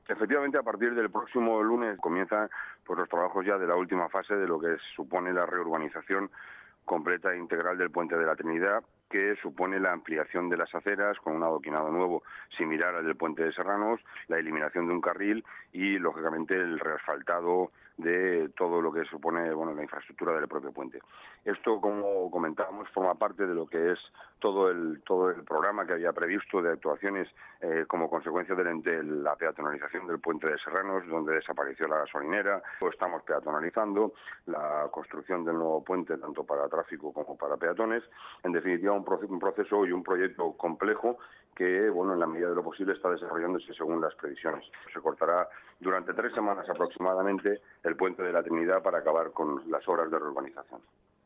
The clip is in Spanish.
Efectivamente, a partir del próximo lunes comienzan pues, los trabajos ya de la última fase de lo que supone la reurbanización completa e integral del Puente de la Trinidad, que supone la ampliación de las aceras con un adoquinado nuevo similar al del Puente de Serranos, la eliminación de un carril y, lógicamente, el reasfaltado de todo lo que supone la infraestructura del propio puente. Esto, como comentábamos, forma parte de lo que es todo el programa que había previsto de actuaciones como consecuencia de la peatonalización del Puente de Serranos, donde desapareció la gasolinera. Estamos peatonalizando la construcción del nuevo puente, tanto para tráfico como para peatones. En definitiva, un proceso y un proyecto complejo que, en la medida de lo posible, está desarrollándose según las previsiones. Se cortará durante 3 semanas aproximadamente el Puente de la Trinidad para acabar con las obras de reurbanización.